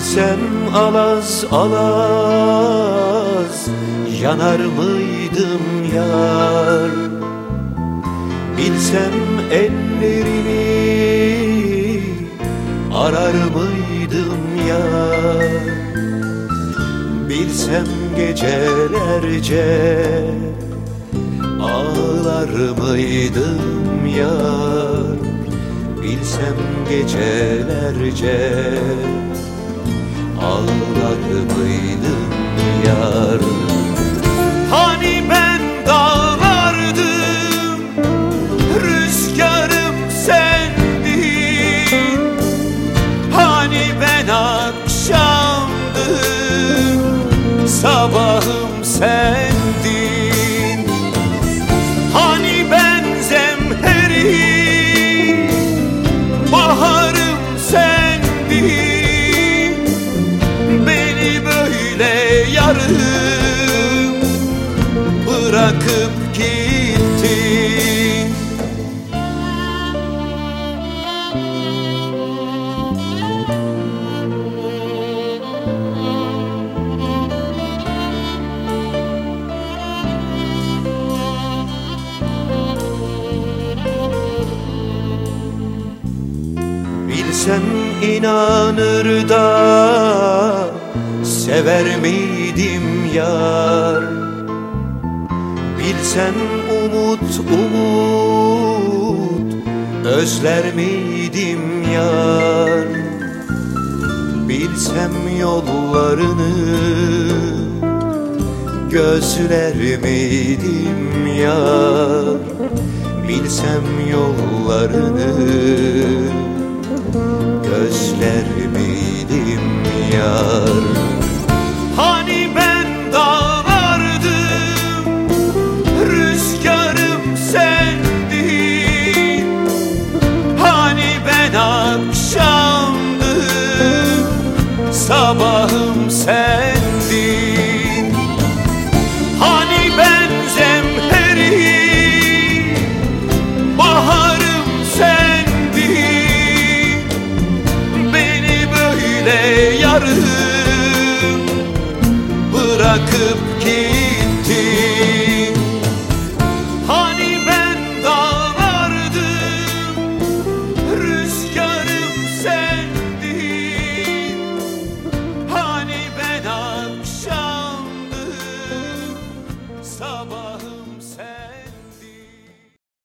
Bilsem alaz alaz yanar mıydım yar? Bilsem ellerini arar mıydım yar? Bilsem gecelerce ağlar mıydım yar? Bilsem gecelerce ağlar mıydım yar? Hani ben dağlardım, rüzgarım sendin. Hani ben akşamdım, sabahım sendin. Hani ben zemherim, baharım sendin. Beni böyle yarım bırakıp gittin. Bilsem inanır da sever miydim yar? Bilsem umut umut özler miydim yar? Bilsem yollarını gözler miydim yar? Bilsem yollarını gözler miydim yar? Hani ben dağlardım, rüzgarım sendin. Hani ben akşamdım, sabahım sen.